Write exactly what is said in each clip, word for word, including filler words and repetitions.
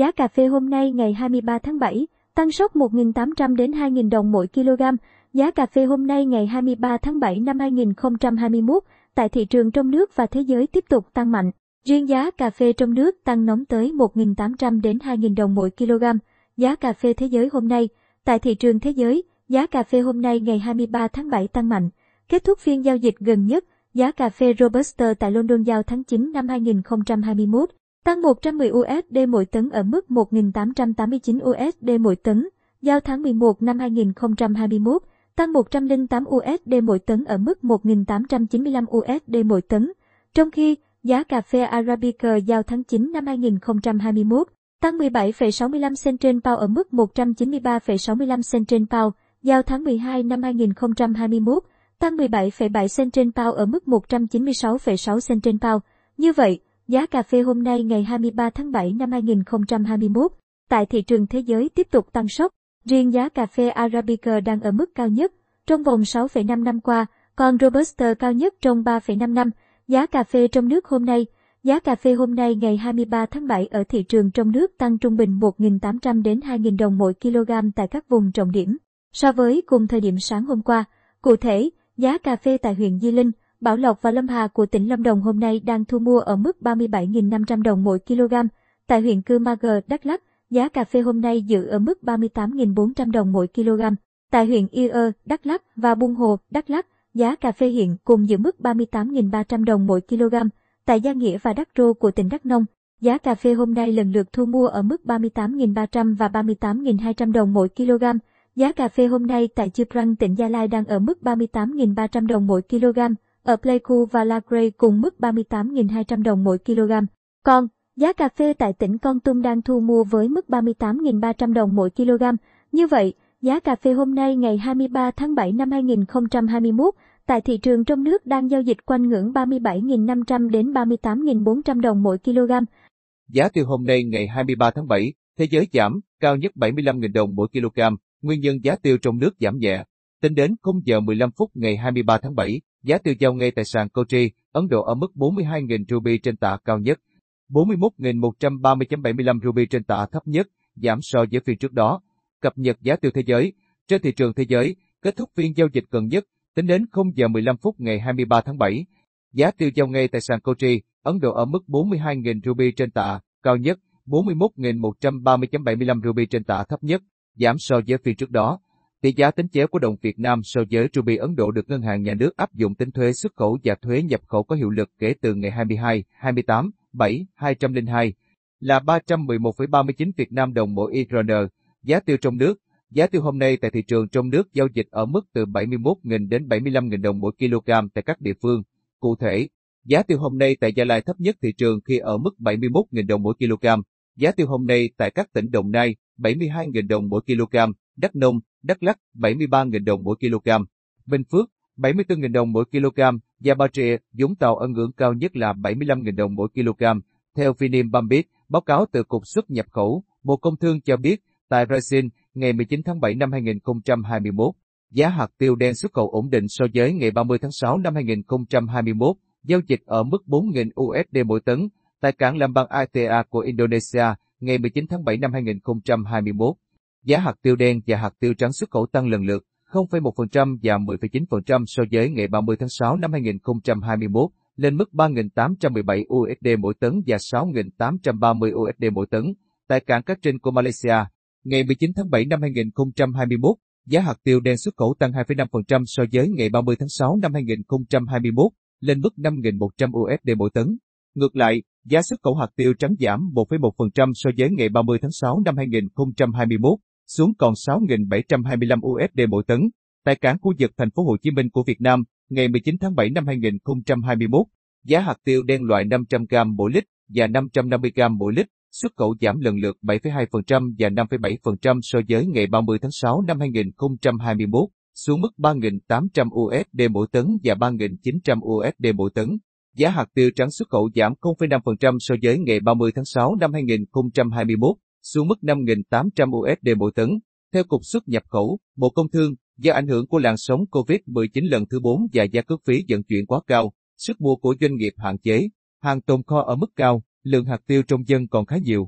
Giá cà phê hôm nay ngày hai mươi ba tháng bảy, tăng sốc một nghìn tám trăm đến hai nghìn đồng mỗi kg. Giá cà phê hôm nay ngày hai mươi ba tháng bảy năm hai nghìn không trăm hai mươi mốt tại thị trường trong nước và thế giới tiếp tục tăng mạnh. Riêng giá cà phê trong nước tăng nóng tới một nghìn tám trăm đến hai nghìn đồng mỗi kg. Giá cà phê thế giới hôm nay, tại thị trường thế giới, giá cà phê hôm nay ngày hai mươi ba tháng bảy tăng mạnh. Kết thúc phiên giao dịch gần nhất, giá cà phê Robusta tại London giao tháng chín năm hai nghìn không trăm hai mươi mốt tăng một trăm mười u ét đê mỗi tấn ở mức một nghìn tám trăm tám mươi chín u ét đê mỗi tấn, giao tháng mười một năm hai nghìn không trăm hai mươi mốt tăng một trăm lẻ tám u ét đê mỗi tấn ở mức một nghìn tám trăm chín mươi lăm u ét đê mỗi tấn. Trong khi, giá cà phê Arabica giao tháng chín năm hai nghìn không trăm hai mươi mốt tăng mười bảy phẩy sáu mươi lăm cent trên pound ở mức một trăm chín mươi ba phẩy sáu mươi lăm cent trên pound, giao tháng mười hai năm hai nghìn không trăm hai mươi mốt tăng mười bảy phẩy bảy cent trên pound ở mức một trăm chín mươi sáu phẩy sáu cent trên pound. Như vậy, giá cà phê hôm nay ngày hai mươi ba tháng bảy năm hai nghìn không trăm hai mươi mốt tại thị trường thế giới tiếp tục tăng sốc. Riêng giá cà phê Arabica đang ở mức cao nhất trong vòng sáu phẩy năm năm qua, còn Robusta cao nhất trong ba phẩy năm năm. Giá cà phê trong nước hôm nay, giá cà phê hôm nay ngày hai mươi ba tháng bảy ở thị trường trong nước tăng trung bình một nghìn tám trăm đến hai nghìn đồng mỗi kg tại các vùng trọng điểm so với cùng thời điểm sáng hôm qua. Cụ thể, giá cà phê tại huyện Di Linh, Bảo Lộc và Lâm Hà của tỉnh Lâm Đồng hôm nay đang thu mua ở mức ba mươi bảy nghìn năm trăm đồng mỗi kg. Tại huyện Cư Ma Gờ, Đắk Lắk, giá cà phê hôm nay giữ ở mức ba mươi tám nghìn bốn trăm đồng mỗi kg. Tại huyện Ia, Đắk Lắk và Buôn Hồ, Đắk Lắk, giá cà phê hiện cùng giữ mức ba mươi tám nghìn ba trăm đồng mỗi kg. Tại Gia Nghĩa và Đắk Rô của tỉnh Đắk Nông, giá cà phê hôm nay lần lượt thu mua ở mức ba mươi tám nghìn ba trăm và ba mươi tám nghìn hai trăm đồng mỗi kg. Giá cà phê hôm nay tại Chư Prang, tỉnh Gia Lai đang ở mức ba mươi tám nghìn ba trăm đồng mỗi kg, ở Pleiku và La Grey cùng mức ba mươi tám nghìn hai trăm đồng mỗi kg. Còn, giá cà phê tại tỉnh Kon Tum đang thu mua với mức ba mươi tám nghìn ba trăm đồng mỗi kg. Như vậy, giá cà phê hôm nay ngày hai mươi ba tháng bảy năm hai nghìn không trăm hai mươi mốt tại thị trường trong nước đang giao dịch quanh ngưỡng ba mươi bảy nghìn năm trăm đến ba mươi tám nghìn bốn trăm đồng mỗi kg. Giá tiêu hôm nay ngày hai mươi ba tháng bảy, thế giới giảm, cao nhất bảy mươi lăm nghìn đồng mỗi kg. Nguyên nhân giá tiêu trong nước giảm nhẹ. Tính đến không giờ mười lăm phút ngày hai mươi ba tháng bảy, giá tiêu giao ngay tại sàn Kochi, Ấn Độ ở mức bốn mươi hai nghìn ruby trên tạ cao nhất, bốn mươi mốt nghìn một trăm ba mươi phẩy bảy mươi lăm ruby trên tạ thấp nhất, giảm so với phiên trước đó. Cập nhật giá tiêu thế giới. Trên thị trường thế giới, kết thúc phiên giao dịch gần nhất, tính đến không giờ mười lăm phút ngày hai mươi ba tháng bảy, giá tiêu giao ngay tại sàn Kochi, Ấn Độ ở mức bốn mươi hai nghìn ruby trên tạ cao nhất, bốn mươi mốt nghìn một trăm ba mươi phẩy bảy mươi lăm ruby trên tạ thấp nhất, giảm so với phiên trước đó. Tỷ giá tính chéo của đồng Việt Nam so với ruby Ấn Độ được Ngân hàng Nhà nước áp dụng tính thuế xuất khẩu và thuế nhập khẩu có hiệu lực kể từ ngày hai mươi hai, hai mươi tám, bảy, hai không không hai là ba trăm mười một phẩy ba mươi chín Việt Nam đồng mỗi i rờ en. Giá tiêu trong nước. Giá tiêu hôm nay tại thị trường trong nước giao dịch ở mức từ bảy mươi mốt nghìn đến bảy mươi lăm nghìn đồng mỗi kg tại các địa phương. Cụ thể, giá tiêu hôm nay tại Gia Lai thấp nhất thị trường khi ở mức bảy mươi mốt nghìn đồng mỗi kg. Giá tiêu hôm nay tại các tỉnh Đồng Nai, bảy mươi hai nghìn đồng mỗi kg, Đắk Nông, Đắk Lắk, bảy mươi ba nghìn đồng mỗi kg, Bình Phước, bảy mươi tư nghìn đồng mỗi kg, và Bà Rịa, Vũng Tàu ở ngưỡng cao nhất là bảy mươi lăm nghìn đồng mỗi kg. Theo Vinimbambit, báo cáo từ Cục Xuất nhập khẩu, Bộ Công Thương cho biết, tại Brazil, ngày mười chín tháng bảy năm hai nghìn không trăm hai mươi mốt, giá hạt tiêu đen xuất khẩu ổn định so với ngày ba mươi tháng sáu năm hai nghìn không trăm hai mươi mốt, giao dịch ở mức bốn nghìn u ét đê mỗi tấn. Tại cảng Lambang i tê a của Indonesia, ngày mười chín tháng bảy năm hai nghìn không trăm hai mươi mốt, giá hạt tiêu đen và hạt tiêu trắng xuất khẩu tăng lần lượt không phẩy một phần trăm và mười phẩy chín phần trăm so với ngày ba mươi tháng sáu năm hai nghìn không trăm hai mươi mốt, lên mức ba nghìn tám trăm mười bảy u ét đê mỗi tấn và sáu nghìn tám trăm ba mươi u ét đê mỗi tấn. Tại cảng Cát Trinh của Malaysia, ngày mười chín tháng bảy năm hai nghìn không trăm hai mươi mốt, giá hạt tiêu đen xuất khẩu tăng hai phẩy năm phần trăm so với ngày ba mươi tháng sáu năm hai nghìn không trăm hai mươi mốt, lên mức năm nghìn một trăm u ét đê mỗi tấn. Ngược lại, giá xuất khẩu hạt tiêu trắng giảm một phẩy một phần trăm so với ngày ba mươi tháng sáu năm hai nghìn không trăm hai mươi mốt, xuống còn sáu nghìn bảy trăm hai mươi lăm u ét đê mỗi tấn. Tại cảng khu vực thành phố Hồ Chí Minh của Việt Nam, ngày mười chín tháng bảy năm hai nghìn không trăm hai mươi mốt, giá hạt tiêu đen loại năm trăm gam mỗi lít và năm trăm năm mươi gam mỗi lít xuất khẩu giảm lần lượt bảy phẩy hai phần trăm và năm phẩy bảy phần trăm so với ngày ba mươi tháng sáu năm hai nghìn không trăm hai mươi mốt, xuống mức ba nghìn tám trăm u ét đê mỗi tấn và ba nghìn chín trăm u ét đê mỗi tấn. Giá hạt tiêu trắng xuất khẩu giảm không phẩy năm phần trăm so với ngày ba mươi tháng sáu năm hai nghìn không trăm hai mươi mốt, xuống mức năm nghìn tám trăm u ét đê mỗi tấn. Theo Cục Xuất nhập khẩu, Bộ Công Thương, do ảnh hưởng của làn sóng Covid mười chín lần thứ bốn và giá cước phí vận chuyển quá cao, sức mua của doanh nghiệp hạn chế, hàng tồn kho ở mức cao, lượng hạt tiêu trong dân còn khá nhiều.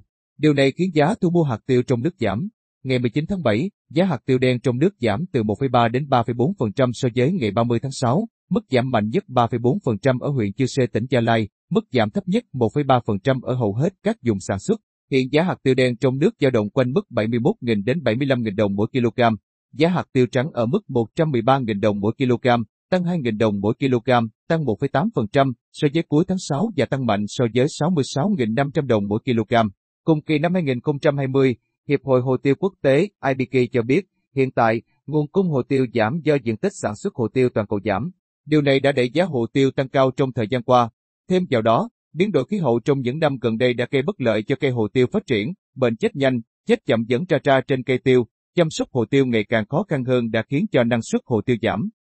Điều này khiến giá thu mua hạt tiêu trong nước giảm. Ngày mười chín tháng bảy, giá hạt tiêu đen trong nước giảm từ một phẩy ba đến ba phẩy bốn phần trăm so với ngày ba mươi tháng sáu, mức giảm mạnh nhất ba phẩy bốn phần trăm ở huyện Chư Sê tỉnh Gia Lai, mức giảm thấp nhất một phẩy ba phần trăm ở hầu hết các vùng sản xuất. Hiện giá hạt tiêu đen trong nước dao động quanh mức bảy mươi mốt nghìn đến bảy mươi lăm nghìn đồng mỗi kg. Giá hạt tiêu trắng ở mức một trăm mười ba nghìn đồng mỗi kg, tăng hai nghìn đồng mỗi kg, tăng một phẩy tám phần trăm so với cuối tháng sáu và tăng mạnh so với sáu mươi sáu nghìn năm trăm đồng mỗi kg. Cùng kỳ năm hai nghìn không trăm hai mươi, Hiệp hội Hồ tiêu Quốc tế I B K cho biết, hiện tại, nguồn cung hồ tiêu giảm do diện tích sản xuất hồ tiêu toàn cầu giảm. Điều này đã đẩy giá hồ tiêu tăng cao trong thời gian qua. Thêm vào đó, biến đổi khí hậu trong những năm gần đây đã gây bất lợi cho cây hồ tiêu phát triển, bệnh chết nhanh, chết chậm dẫn ra ra trên cây tiêu, chăm sóc hồ tiêu ngày càng khó khăn hơn đã khiến cho năng suất hồ tiêu giảm.